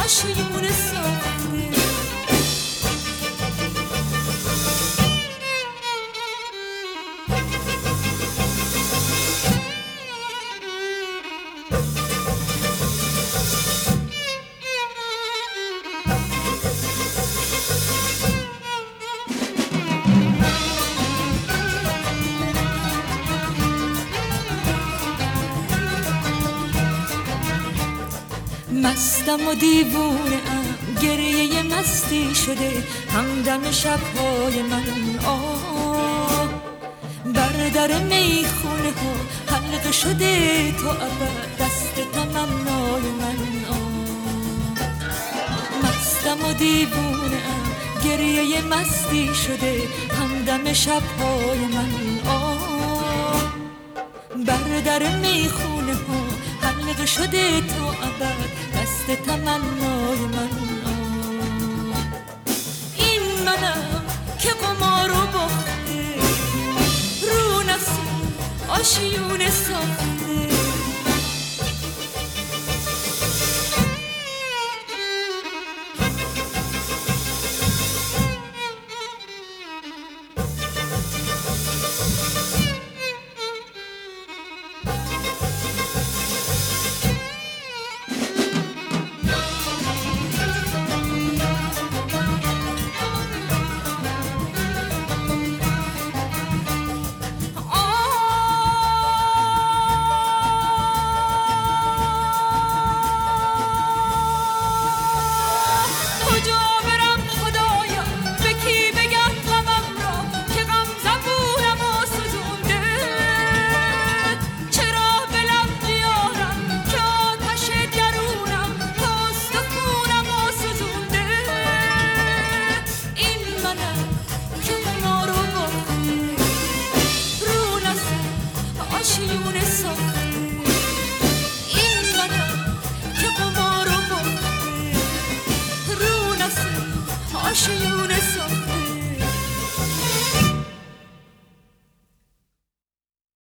آشیون ساخته. مستم و دیوونه ام، گریه مستی شده همدم شبهای من. آه بر در میخونه ها حلقه شده تا ابد دست تمنای من. آه مستم و دیوونه ام، گریه مستی شده همدم شبهای من. آه بر در میخونه ها حلقه شده تا ابد دست تمنای من. این منم که قمارو باخته، رو نسیم آشیون ساخته.